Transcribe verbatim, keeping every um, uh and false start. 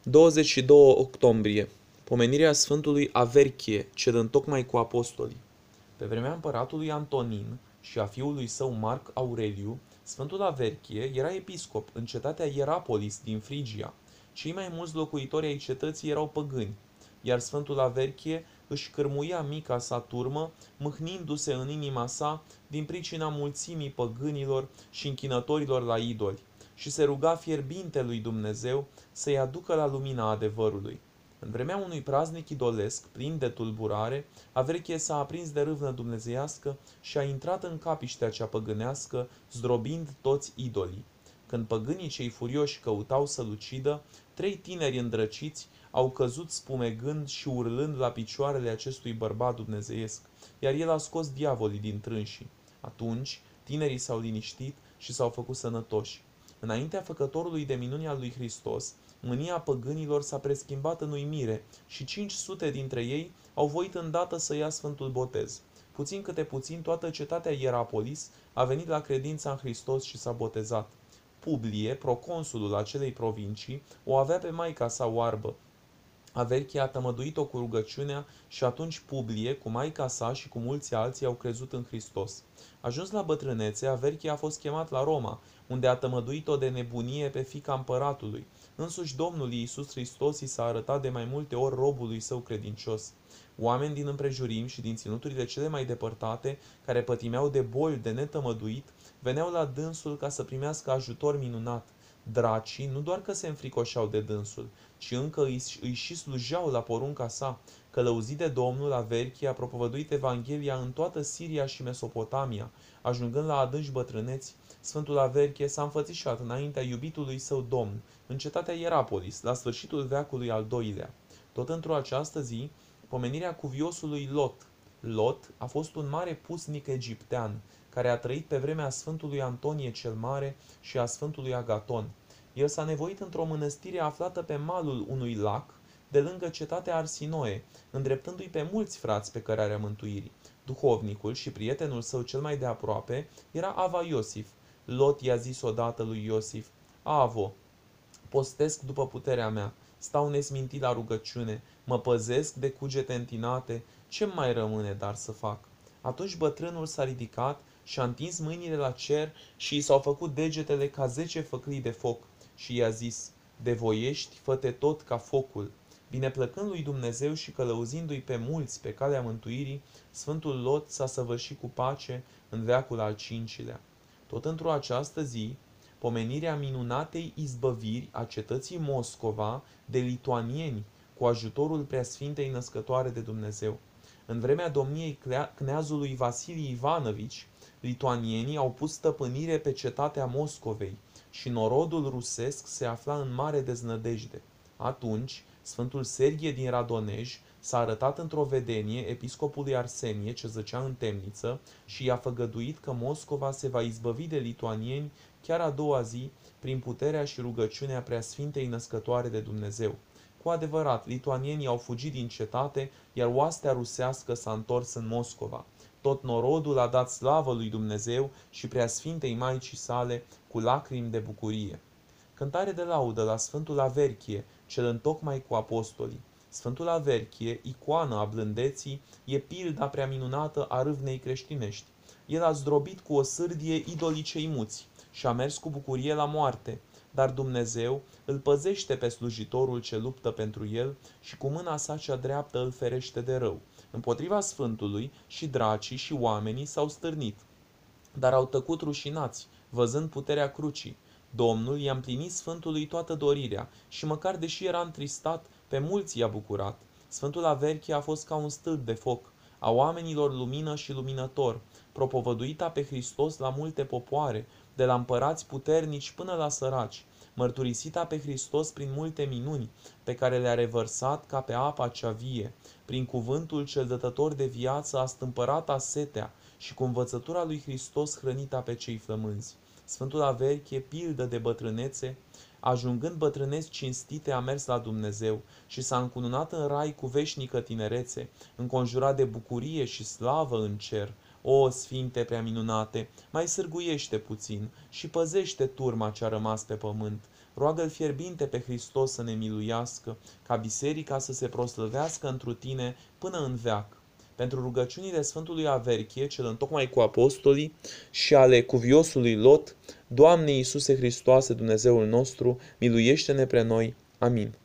douăzeci și doi octombrie. Pomenirea Sfântului Averchie, cel întocmai cu apostolii. Pe vremea împăratului Antonin și a fiului său Marc Aureliu, Sfântul Averchie era episcop în cetatea Hierapolis din Frigia. Cei mai mulți locuitori ai cetății erau păgâni, iar Sfântul Averchie își cârmuia mica sa turmă, mâhnindu-se în inima sa din pricina mulțimii păgânilor și închinătorilor la idoli, și se ruga fierbinte lui Dumnezeu să-i aducă la lumina adevărului. În vremea unui praznic idolesc, plin de tulburare, Averchie s-a aprins de râvnă dumnezeiască și a intrat în capiștea cea păgânească, zdrobind toți idolii. Când păgânii cei furioși căutau să-l ucidă, trei tineri îndrăciți au căzut spumegând și urlând la picioarele acestui bărbat dumnezeiesc, iar el a scos diavolii din trânsii. Atunci, tinerii s-au liniștit și s-au făcut sănătoși. Înaintea făcătorului de minuni al lui Hristos, mânia păgânilor s-a preschimbat în uimire și cinci sute dintre ei au voit îndată să ia Sfântul Botez. Puțin câte puțin, toată cetatea Hierapolis a venit la credința în Hristos și s-a botezat. Publie, proconsulul acelei provincii, o avea pe maica sa oarbă. Averchie a tămăduit-o cu rugăciunea și atunci Publie, cu maica sa și cu mulți alții, au crezut în Hristos. Ajuns la bătrânețe, Averchie a fost chemat la Roma, unde a tămăduit-o de nebunie pe fiica împăratului. Însuși Domnul Iisus Hristos i s-a arătat de mai multe ori robului său credincios. Oameni din împrejurim și din ținuturile cele mai depărtate, care pătimeau de boli de netămăduit, veneau la dânsul ca să primească ajutor minunat. Dracii nu doar că se înfricoșeau de dânsul, ci încă îi, îi și slujeau la porunca sa. Călăuzit de Domnul, Averchie a propovăduit Evanghelia în toată Siria și Mesopotamia. Ajungând la adânci bătrâneți, Sfântul Averchie s-a înfățișat înaintea iubitului său Domn, în cetatea Hierapolis, la sfârșitul veacului al doilea. Tot într-o această zi, pomenirea cuviosului Lot. Lot a fost un mare pusnic egiptean, care a trăit pe vremea Sfântului Antonie cel Mare și a Sfântului Agaton. El s-a nevoit într-o mănăstire aflată pe malul unui lac, de lângă cetatea Arsinoe, îndreptându-i pe mulți frați pe cărarea mântuirii. Duhovnicul și prietenul său cel mai de aproape era Ava Iosif. Lot i-a zis odată lui Iosif: Avo, postesc după puterea mea, stau nesmintit la rugăciune, mă păzesc de cugete întinate, ce mai rămâne dar să fac? Atunci bătrânul s-a ridicat și a întins mâinile la cer și i s-au făcut degetele ca zece făclii de foc și i-a zis: de voiești, fă-te tot ca focul. Bineplăcând lui Dumnezeu și călăuzindu-i pe mulți pe calea mântuirii, Sfântul Lot s-a săvârșit cu pace în veacul al cincilea. Tot într-o această zi, pomenirea minunatei izbăviri a cetății Moscova de lituanieni, cu ajutorul Preasfintei Născătoare de Dumnezeu. În vremea domniei kneazului Vasilii Ivanovici, lituanienii au pus stăpânire pe cetatea Moscovei și norodul rusesc se afla în mare deznădejde. Atunci, Sfântul Serghie din Radonej s-a arătat într-o vedenie episcopului Arsenie, ce zăcea în temniță, și i-a făgăduit că Moscova se va izbăvi de lituanieni chiar a doua zi, prin puterea și rugăciunea Preasfintei Născătoare de Dumnezeu. Cu adevărat, lituanienii au fugit din cetate, iar oastea rusească s-a întors în Moscova. Tot norodul a dat slavă lui Dumnezeu și Preasfintei Maicii sale cu lacrimi de bucurie. Cântare de laudă la Sfântul Averchie, cel întocmai cu apostolii. Sfântul Averchie, icoană a blândeții, e pilda prea minunată a râvnei creștinești. El a zdrobit cu o sârdie idolii cei muți și a mers cu bucurie la moarte, dar Dumnezeu îl păzește pe slujitorul ce luptă pentru el și cu mâna sa cea dreaptă îl ferește de rău. Împotriva Sfântului și dracii și oamenii s-au stârnit, dar au tăcut rușinați, văzând puterea crucii. Domnul i-a împlinit Sfântului toată dorirea și măcar deși era întristat, pe mulți i-a bucurat. Sfântul Averchie a fost ca un stâlp de foc, a oamenilor lumină și luminător, propovăduita pe Hristos la multe popoare, de la împărați puternici până la săraci, mărturisita pe Hristos prin multe minuni, pe care le-a revărsat ca pe apa cea vie, prin cuvântul cel dătător de viață a stâmpărat setea și cu învățătura lui Hristos hrănita pe cei flămânzi. Sfântul Averchie, pildă de bătrânețe, ajungând bătrâneți cinstite, a mers la Dumnezeu și s-a încununat în rai cu veșnică tinerețe, înconjurat de bucurie și slavă în cer. O, Sfinte prea minunate, mai sârguiește puțin și păzește turma ce-a rămas pe pământ. roagă-L fierbinte pe Hristos să ne miluiască, ca biserica să se proslăvească întru tine până în veac. Pentru rugăciunile Sfântului Averchie, cel întocmai cu apostolii, și ale cuviosului Lot, Doamne Iisuse Hristoase, Dumnezeul nostru, miluiește-ne pre noi. Amin.